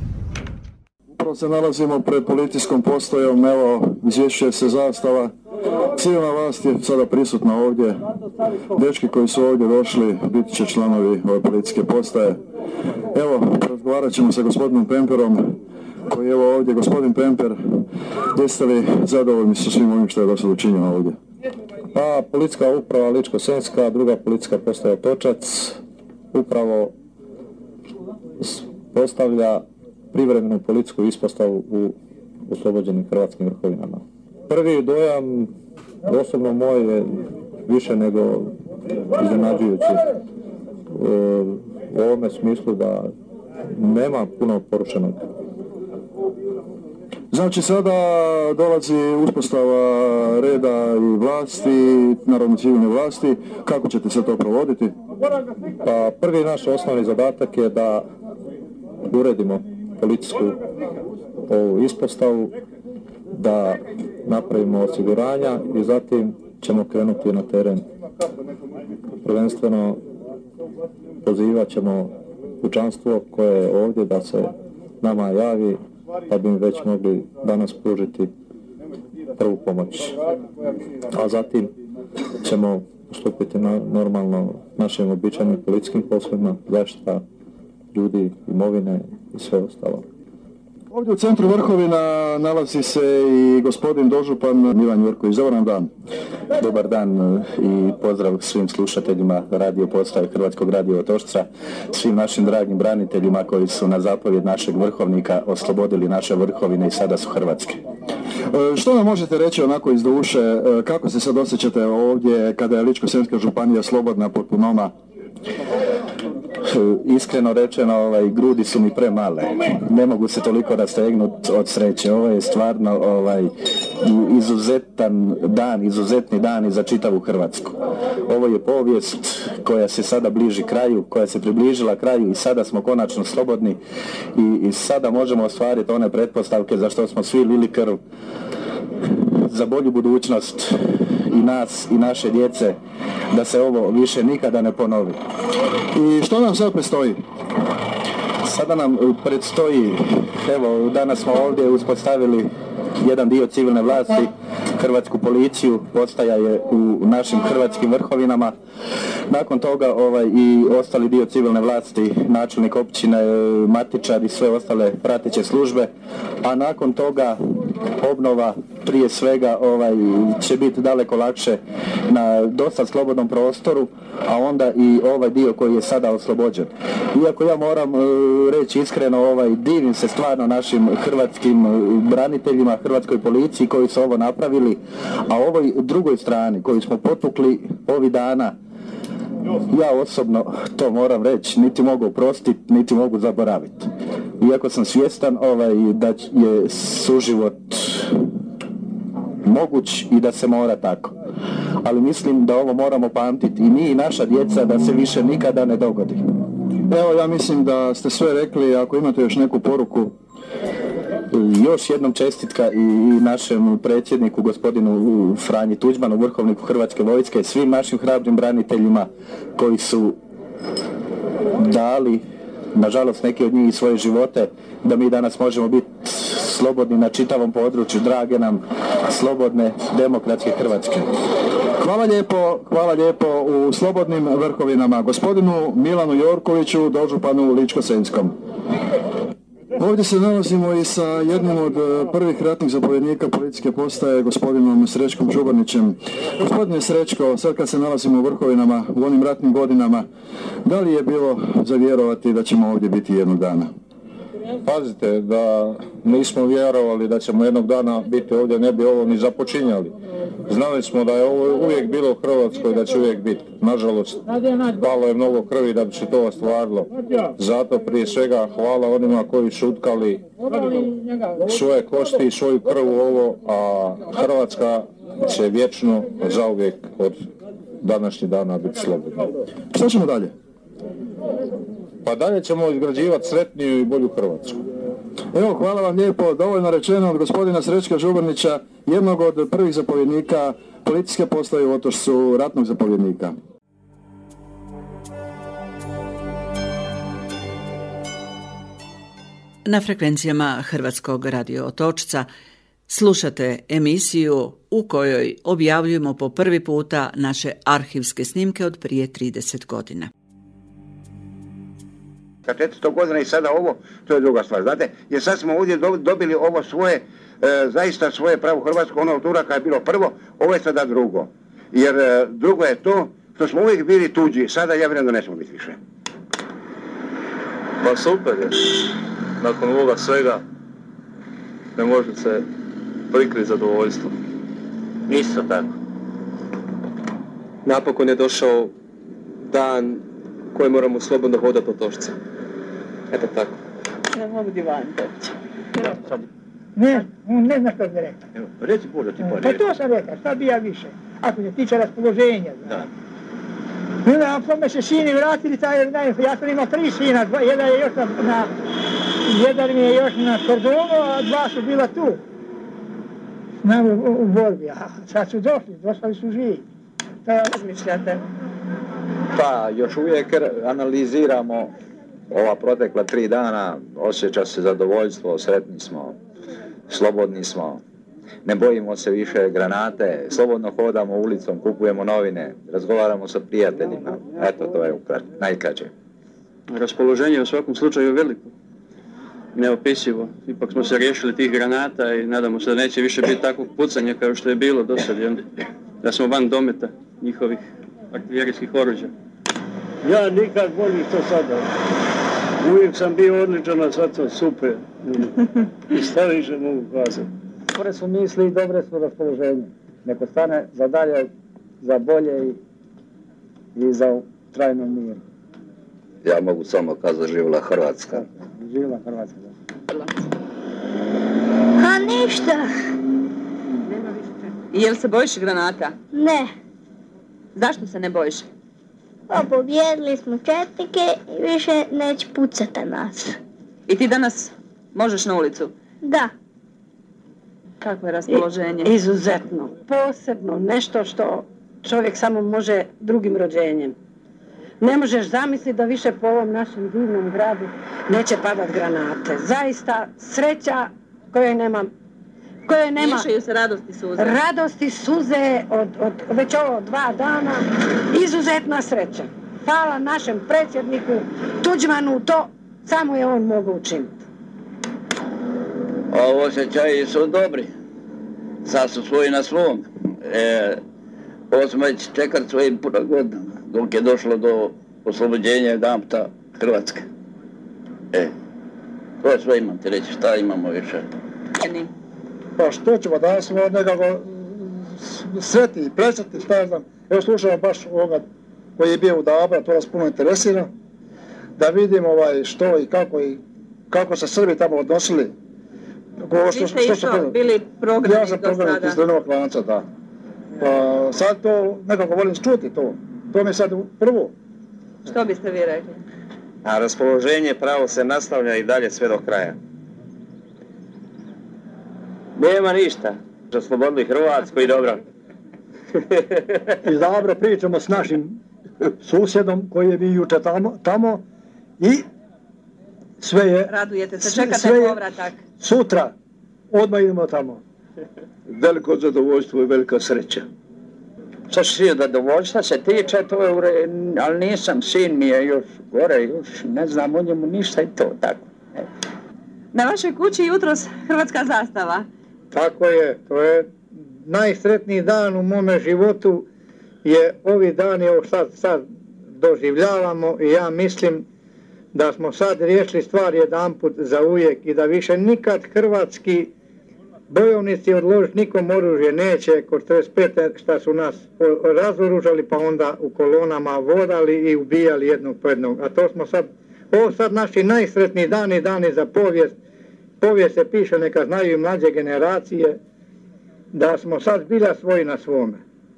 Upravo se nalazimo pred policijskom postojom, evo izvješćuje se zastava. Civilna vlast je sada prisutna ovdje. Dečki koji su ovdje došli biti će članovi ove policijske postaje. Evo, razgovarat ćemo sa gospodinom Pemperom, koji je evo ovdje. Gospodin Pemper, jeste li zadovoljni sa svim ovim što je do sada učinjeno ovdje? Pa, policijska uprava Ličko-senjska, druga policijska postaja Otočac, upravo postavlja privremenu policijsku ispostavu u oslobođenim hrvatskim Vrhovinama. Prvi dojam, osobno moj, je više nego iznenađujući u ovome smislu da nema puno porušenog. Znači sada dolazi uspostava reda i vlasti, naravno civilne vlasti. Kako ćete se to provoditi? Pa prvi naš osnovni zadatak je da uredimo policijsku ovu ispostavu, da napravimo osiguranja i zatim ćemo krenuti na teren. Prvenstveno pozivat ćemo kućanstvo koje je ovdje da se nama javi, da bi im već mogli danas pružiti prvu pomoć. A zatim ćemo ustupiti na normalno našim običajnim policijskim poslovima, zaštita ljudi, imovine i sve ostalo. Ovdje u centru Vrhovina nalazi se i gospodin dožupan Milan Jurković. Dobar nam dan. Dobar dan i pozdrav svim slušateljima radio postaje Hrvatskog radio Otočca, svim našim dragim braniteljima koji su na zapovjed našeg vrhovnika oslobodili naše vrhovine i sada su hrvatske. Što nam možete reći onako iz duše, kako se sad osjećate ovdje kada je Ličko-senjska županija slobodna poput Noma? Iskreno rečeno, ovaj, grudi su mi premale. Ne mogu se toliko rastegnuti od sreće. Ovo je stvarno ovaj, izuzetan dan, izuzetni dan i za čitavu Hrvatsku. Ovo je povijest koja se sada bliži kraju, koja se približila kraju i sada smo konačno slobodni i, i sada možemo ostvariti one pretpostavke za što smo svi lili krv za bolju budućnost i nas i naše djece, da se ovo više nikada ne ponovi. I što nam sad predstoji? Sada nam predstoji, evo danas smo ovdje uspostavili jedan dio civilne vlasti, hrvatsku policiju, postaja je u našim hrvatskim vrhovinama. Nakon toga ovaj, i ostali dio civilne vlasti, načelnik općine, matičar i sve ostale prateće službe, a nakon toga obnova prije svega ovaj, će biti daleko lakše na dosta slobodnom prostoru, a onda i ovaj dio koji je sada oslobođen. Iako ja moram uh, reći iskreno, ovaj, divim se stvarno našim hrvatskim braniteljima, hrvatskoj policiji koji su ovo napravili, a ovoj drugoj strani koju smo potukli ovih dana, ja osobno to moram reći, niti mogu oprostiti, niti mogu zaboraviti. Iako sam svjestan ovaj, da je suživot moguć i da se mora tako. Ali mislim da ovo moramo pamtiti i mi i naša djeca da se više nikada ne dogodi. Evo, ja mislim da ste sve rekli. Ako imate još neku poruku. Još jednom čestitka i našem predsjedniku gospodinu Franji Tuđmanu, vrhovniku Hrvatske vojske, svim našim hrabrim braniteljima koji su dali, nažalost neki od njih i svoje živote, da mi danas možemo biti slobodni na čitavom području, drage nam slobodne demokratske Hrvatske. Hvala lijepo, hvala lijepo u slobodnim vrhovinama gospodinu Milanu Jorkoviću, dožupanu Ličko-senjskom. Ovdje se nalazimo i sa jednim od prvih ratnih zapovjednika policijske postaje, gospodinom Srećkom Žubarnićem. Gospodine Srećko, sad kad se nalazimo u vrhovinama, u onim ratnim godinama, da li je bilo za vjerovati da ćemo ovdje biti jednog dana? Pazite, da nismo vjerovali da ćemo jednog dana biti ovdje, ne bi ovo ni započinjali. Znali smo da je ovo uvijek bilo u Hrvatskoj, da će uvijek biti. Nažalost, palo je mnogo krvi da bi se to ostvarilo. Zato prije svega hvala onima koji su utkali svoje kosti i svoju krv u ovo, a Hrvatska će vječno, zauvijek od današnjih dana biti slobodna. Što ćemo dalje? Pa dalje ćemo izgrađivati sretniju i bolju Hrvatsku. Evo, hvala vam lijepo, dovoljno rečeno od gospodina Srećka Žubarnića, jednog od prvih zapovjednika policijske postaje u Otočcu, ratnog zapovjednika. Na frekvencijama Hrvatskog radio Otočca slušate emisiju u kojoj objavljujemo po prvi puta naše arhivske snimke od prije trideset godina. Kad četiristo godina i sada ovo, to je druga stvar, znate, jer sad smo ovdje dobili ovo svoje, e, zaista svoje pravo Hrvatsko, ono od Turaka je bilo prvo, ovo je sada drugo. Jer e, drugo je to što smo uvijek bili tuđi, sada ja vjerujem da nećemo biti više. Pa super je, nakon ovoga svega ne može se prikriti zadovoljstvo. Isto tako. Napokon je došao dan koji moramo slobodno hodati od Otočca. Eto tako. Ne mogu divan doći. Ne, on ne zna što bi rekao. Evo, reci Božo ti pa Pa to sam rekao, šta bi ja više? Ako se tiče raspoloženja. Da. Ne, ako me se sini vratili, taj, ne, ja sam imao tri sina, dva, jedan je još na, na, jedan mi je još na kordonu, a dva su bila tu. Na, u, u borbi, a sad su došli, došli su živi. To je mišljate. Pa, još uvijek analiziramo ova protekla tri dana, osjeća se zadovoljstvo, sretni smo, slobodni smo, ne bojimo se više granate, slobodno hodamo ulicom, kupujemo novine, razgovaramo sa prijateljima, eto to je najkraće. Raspoloženje je u svakom slučaju veliko, neopisivo, ipak smo se riješili tih granata i nadamo se da neće više biti takvog pucanja kao što je bilo do sad, da smo van dometa njihovih artiljerijskih oruđa. Ja nikad bolji što sada. Uvijek sam bio odličan, a sad sam super. I šta više mogu kazati. Dobre su misli i dobre su raspoloženje. Neko stane za dalje, za bolje i, i za trajno mir. Ja mogu samo kazati živjela Hrvatska. Živjela Hrvatska, da. A ništa. I jel se bojiš granata? Ne. Zašto se ne bojiš? Pa pobjedili smo četnike i više neće pucati na nas. I ti danas možeš na ulicu? Da. Kako je raspoloženje? I, izuzetno. Posebno. Nešto što čovjek samo može drugim rođenjem. Ne možeš zamisliti da više po ovom našem divnom gradu neće padat granate. Zaista sreća kojoj nema... koje nema... Miješaju se radosti suze. Radosti suze od, od već ovo dva dana. Izuzetna sreća. Hvala našem predsjedniku Tuđmanu, to samo je on mogao učiniti. Ovo osjećaji su dobri. Sad su svoji na svom. E, ovo smo već čekali svojim puno godina, dok je došlo do oslobođenja jedanputa Hrvatske. E, to je sve imam ti reći, šta imamo više. Pa što ćemo, danas smo nekako sretni i presretni, šta ja znam. Evo slušamo baš ovoga koji je bio u Dabra, to nas puno interesira, da vidimo ovaj, što i kako i kako se Srbi tamo odnosili. Vi ste što, što isto bili programni ja sam do sada. Ja sam programni iz Drnovog lanca, da. Pa sad to nekako volim čuti to. To mi je sad prvo. Što biste vi rekli? A raspoloženje pravo se nastavlja i dalje sve do kraja. Nema ništa. Oslobodili Hrvatsku i dobro. I dobro pričamo s našim susjedom koji je bio juče tamo, tamo i sve je... Radujete se, čekate povratak. Sutra odmah idemo tamo. Veliko zadovoljstvo i velika sreća. Što se zadovoljstva se tiče, to je ure, ali nisam, sin mi je još gore, još ne znam o njemu ništa i to tako. Na vašoj kući jutros hrvatska zastava. Tako je, to je najsretniji dan u mome životu, je ovi dani, ovo sad, sad doživljavamo i ja mislim da smo sad riješili stvar jedanput za uvijek i da više nikad hrvatski bojovnici odložiti nikom oružje neće, kod četrdeset pete šta su nas razoružali pa onda u kolonama vodali i ubijali jednog po jednog. A to smo sad, ovo sad naši najsretniji dani, dani za povijest. Povijest se piše, neka znaju i mlađe generacije, da smo sad bila svoji na svome.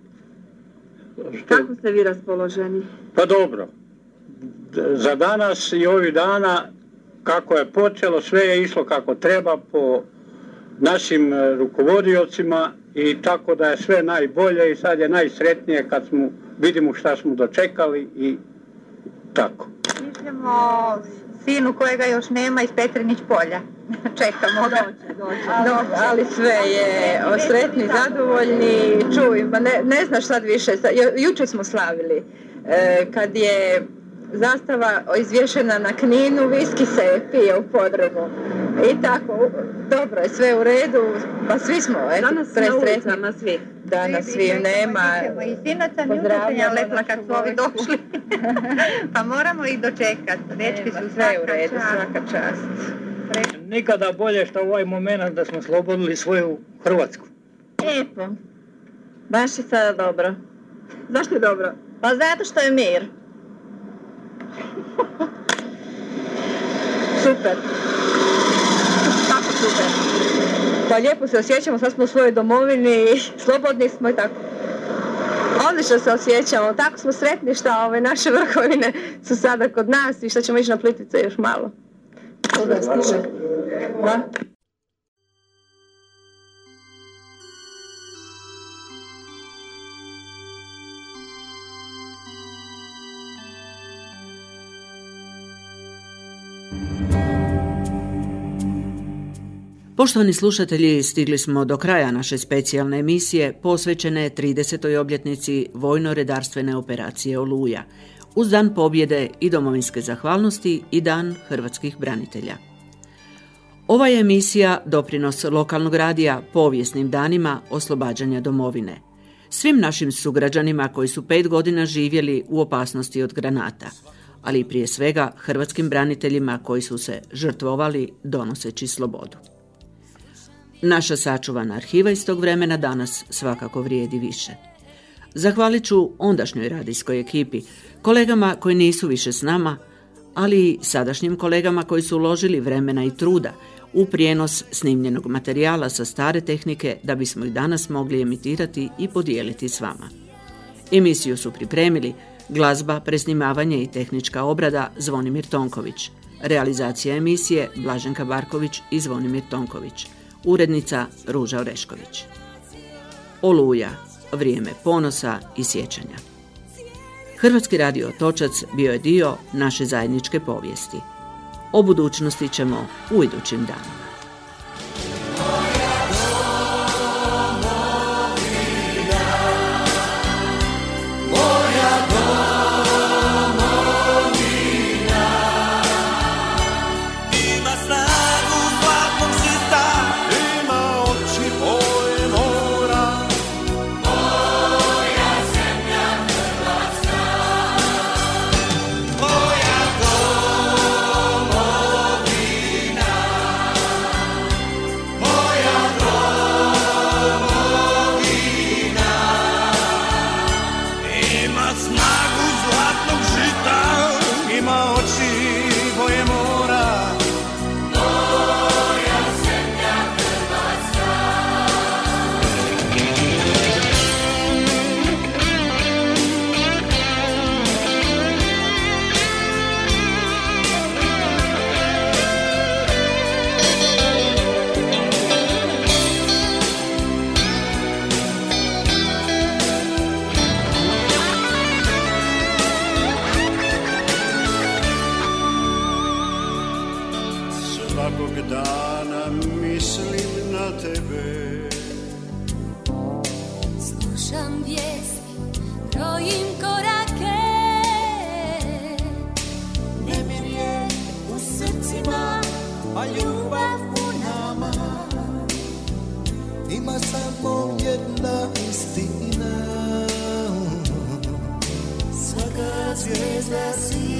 Kako ste vi raspoloženi? Pa dobro. Za danas i ovih dana, kako je počelo, sve je išlo kako treba po našim rukovodiocima i tako da je sve najbolje i sad je najsretnije kad smo, vidimo šta smo dočekali i tako. Mislimo sinu kojega još nema iz Petrinić polja. Čekamo ga. Doći, doći. Dobro, ali sve je sretni, zadovoljni, čuj, pa ne, ne znaš sad više, jučer smo slavili, e, kad je zastava izvješena na Kninu, viski se pije u podrumu. I tako, dobro je, sve u redu, pa svi smo eto, presretni. Danas svi. Danas svi nema. I sinoca mi unutenja lekla kad su ovi došli. Pa moramo ih dočekati. Dečki su sve u redu, svaka čast. Nikada bolje što u ovaj moment da smo slobodili svoju Hrvatsku. Lijepo. Baš je sada dobro. Zašto je dobro? Pa zato što je mir. Super. Tako super. Pa lijepo se osjećamo, sad smo u svojoj domovini, slobodni smo i tako. Odlično se osjećamo, tako smo sretni što ove naše vrhovine su sada kod nas i što ćemo ići na Plitvice još malo. Koga stiže? Da? Poštovani slušatelji, stigli smo do kraja naše specijalne emisije posvećene tridesetoj obljetnici vojno-redarstvene operacije Oluja, uz Dan pobjede i domovinske zahvalnosti i Dan hrvatskih branitelja. Ova je emisija doprinos lokalnog radija povijesnim danima oslobađanja domovine. Svim našim sugrađanima koji su pet godina živjeli u opasnosti od granata, ali i prije svega hrvatskim braniteljima koji su se žrtvovali donoseći slobodu. Naša sačuvana arhiva iz tog vremena danas svakako vrijedi više. Zahvalit ću ondašnjoj radijskoj ekipi, kolegama koji nisu više s nama, ali i sadašnjim kolegama koji su uložili vremena i truda u prijenos snimljenog materijala sa stare tehnike da bismo ih danas mogli emitirati i podijeliti s vama. Emisiju su pripremili glazba, presnimavanje i tehnička obrada Zvonimir Tonković, realizacija emisije Blaženka Barković i Zvonimir Tonković, urednica Ruža Orešković. Oluja, vrijeme ponosa i sjećanja. Hrvatski radio Otočac bio je dio naše zajedničke povijesti. O budućnosti ćemo u idućim danima. Svakog dana mislim na tebe. Slušam vijesti, brojim korake. Nemir je u srcima, a ljubav u nama. Ima samo jedna istina. Svaka zvijezda si